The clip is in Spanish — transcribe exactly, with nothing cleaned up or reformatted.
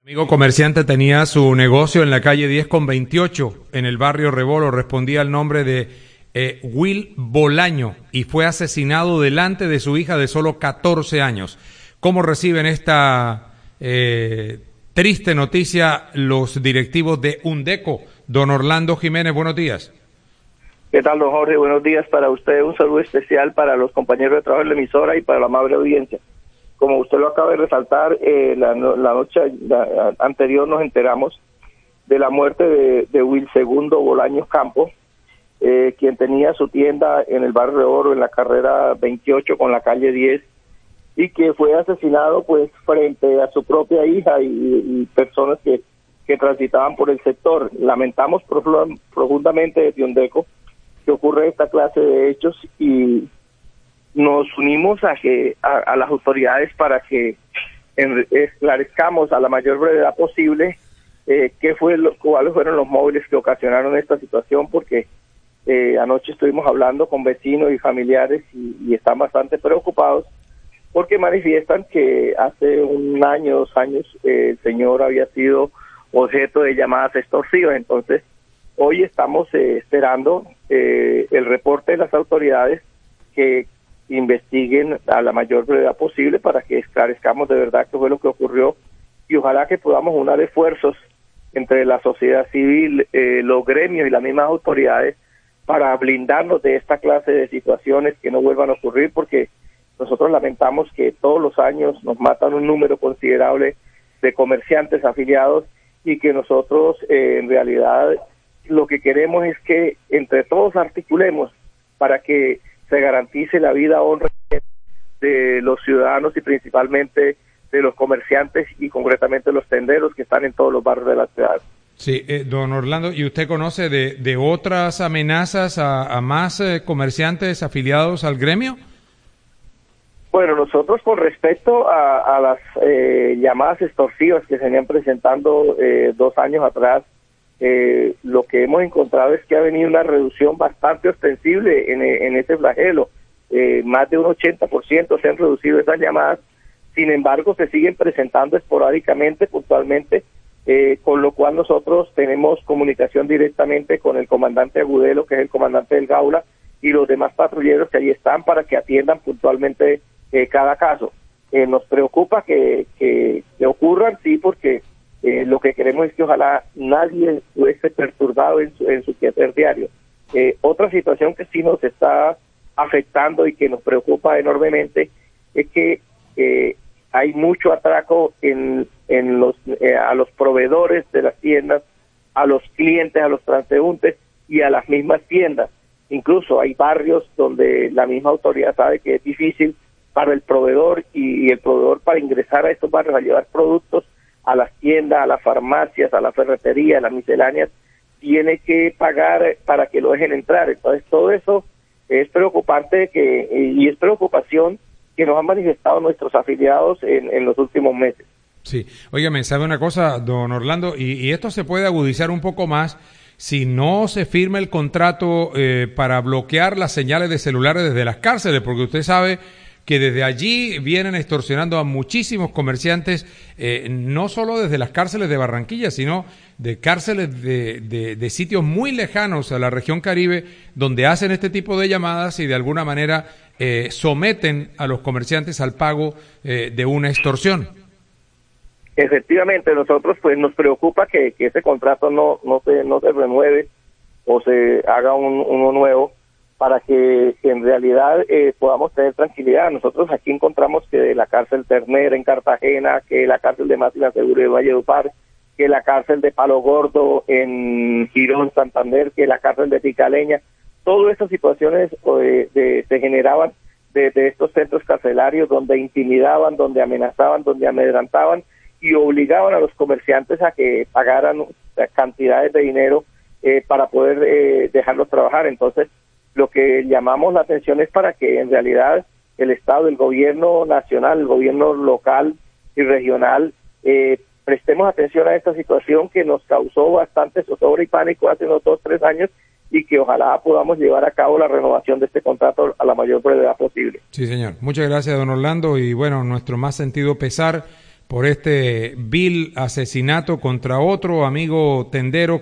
Amigo comerciante tenía su negocio en la calle diez con veintiocho, en el barrio Rebolo. Respondía al nombre de eh, Will Bolaño y fue asesinado delante de su hija de solo catorce años. ¿Cómo reciben esta eh, triste noticia los directivos de UNDECO? Don Orlando Jiménez, buenos días. ¿Qué tal, don Jorge? Buenos días para usted. Un saludo especial para los compañeros de trabajo de la emisora y para la amable audiencia. Como usted lo acaba de resaltar, eh, la, la noche la, anterior nos enteramos de la muerte de, de Will Segundo Bolaños Campos, eh, quien tenía su tienda en el barrio de Oro, en la carrera veintiocho con la calle diez, y que fue asesinado pues frente a su propia hija y, y personas que, que transitaban por el sector. Lamentamos profundamente desde UNDECO que ocurre esta clase de hechos y nos unimos a que a, a las autoridades para que en, esclarezcamos a la mayor brevedad posible eh, qué fue lo, cuáles fueron los móviles que ocasionaron esta situación, porque eh, anoche estuvimos hablando con vecinos y familiares y, y están bastante preocupados porque manifiestan que hace un año, dos años, eh, el señor había sido objeto de llamadas extorsivas. Entonces, hoy estamos eh, esperando eh, el reporte de las autoridades que investiguen a la mayor brevedad posible para que esclarezcamos de verdad qué fue lo que ocurrió y ojalá que podamos unar esfuerzos entre la sociedad civil, eh, los gremios y las mismas autoridades para blindarnos de esta clase de situaciones que no vuelvan a ocurrir, porque nosotros lamentamos que todos los años nos matan un número considerable de comerciantes afiliados y que nosotros eh, en realidad lo que queremos es que entre todos articulemos para que se garantice la vida honra de los ciudadanos y principalmente de los comerciantes y concretamente los tenderos que están en todos los barrios de la ciudad. Sí, eh, don Orlando, ¿y usted conoce de, de otras amenazas a, a más eh, comerciantes afiliados al gremio? Bueno, nosotros con respecto a, a las eh, llamadas extorsivas que se venían presentando eh, dos años atrás, Eh, lo que hemos encontrado es que ha venido una reducción bastante ostensible en, en ese flagelo. Eh, más de un ochenta por ciento se han reducido esas llamadas, sin embargo se siguen presentando esporádicamente, puntualmente, eh, con lo cual nosotros tenemos comunicación directamente con el comandante Agudelo, que es el comandante del Gaula, y los demás patrulleros que allí están para que atiendan puntualmente eh, cada caso. Eh, nos preocupa que, que, que ocurran, sí, porque Eh, lo que queremos es que ojalá nadie estuviese perturbado en su, en su quehacer diario. Eh, otra situación que sí nos está afectando y que nos preocupa enormemente es que eh, hay mucho atraco en, en los eh, a los proveedores de las tiendas, a los clientes, a los transeúntes y a las mismas tiendas. Incluso hay barrios donde la misma autoridad sabe que es difícil para el proveedor y, y el proveedor para ingresar a estos barrios a llevar productos a las tiendas, a las farmacias, a la ferretería, a las misceláneas, tiene que pagar para que lo dejen entrar. Entonces todo eso es preocupante que y es preocupación que nos han manifestado nuestros afiliados en, en los últimos meses. Sí, óigame, ¿sabe una cosa, don Orlando? Y, y esto se puede agudizar un poco más si no se firma el contrato eh, para bloquear las señales de celulares desde las cárceles, porque usted sabe que desde allí vienen extorsionando a muchísimos comerciantes, eh, no solo desde las cárceles de Barranquilla, sino de cárceles de, de, de sitios muy lejanos a la región Caribe, donde hacen este tipo de llamadas y de alguna manera eh, someten a los comerciantes al pago eh, de una extorsión. Efectivamente, nosotros pues nos preocupa que, que ese contrato no, no, se, no se renueve o se haga un, uno nuevo, para que en realidad eh, podamos tener tranquilidad. Nosotros aquí encontramos que la cárcel Ternera en Cartagena, que la cárcel de Máxima Segura de Valledupar, que la cárcel de Palo Gordo en Girón, Santander, que la cárcel de Picaleña, todas estas situaciones eh, de, se generaban de, de estos centros carcelarios donde intimidaban, donde amenazaban, donde amedrantaban y obligaban a los comerciantes a que pagaran cantidades de dinero eh, para poder eh, dejarlos trabajar. Entonces, lo que llamamos la atención es para que en realidad el Estado, el gobierno nacional, el gobierno local y regional, eh, prestemos atención a esta situación que nos causó bastante zozobra y pánico hace unos dos, tres años y que ojalá podamos llevar a cabo la renovación de este contrato a la mayor brevedad posible. Sí, señor. Muchas gracias, don Orlando, y bueno, nuestro más sentido pesar por este vil asesinato contra otro amigo tendero